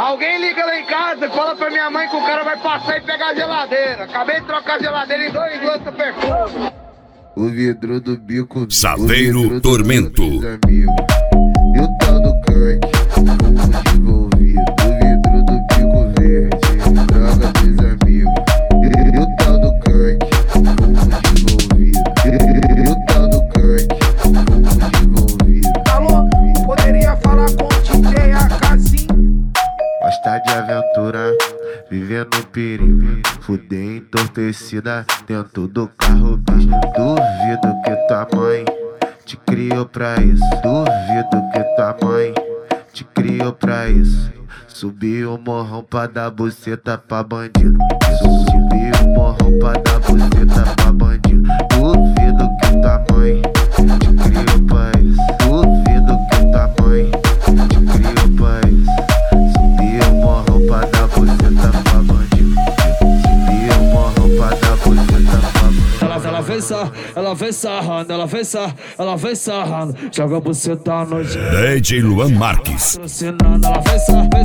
Alguém liga lá em casa e fala pra minha mãe que o cara vai passar e pegar a geladeira. Acabei de trocar a geladeira em 2 lança perfume. O vidro do bico, Saveiro Tormento. E o tal do canque, fumo de envolvido. O vidro do bico verde, droga dos amigos. E o tal do canque, fumo de envolvido. E o tal do canque, fumo de envolvido. Alô, poderia falar com o DJ Akasim? Gosta de aventura, vivendo perigo. Fuder entorpecida dentro do carro, bicho. Duvido que tua mãe te criou pra isso. Duvido que tua mãe te criou pra isso. Subiu o morrão pra dar buceta pra bandido. Subiu o morrão pra dar buceta pra bandido. Duvido que tua mãe te criou pra isso. Duvido que tua mãe te criou pra isso. Subiu o morrão pra dar buceta pra bandido. Subiu o morrão pra dar buceta pra bandido. Ela vem sarrando, ela vem sarrando. Joga buceta à noite. DJ Luan Marques. Ela vem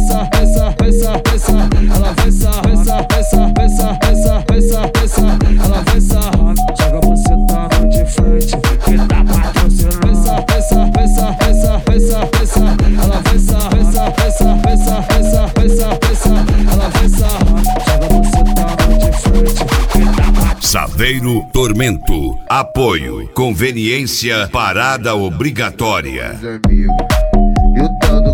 sarrando. Joga buceta à noite de frente. Que tá patrocinando. Ela vem sarrando. Ela vem sarrando. Joga buceta à noite de frente. Que tá patrocinando. Saveiro Tormento. Apoio. Conveniência. Parada obrigatória. Amigos. E o tal do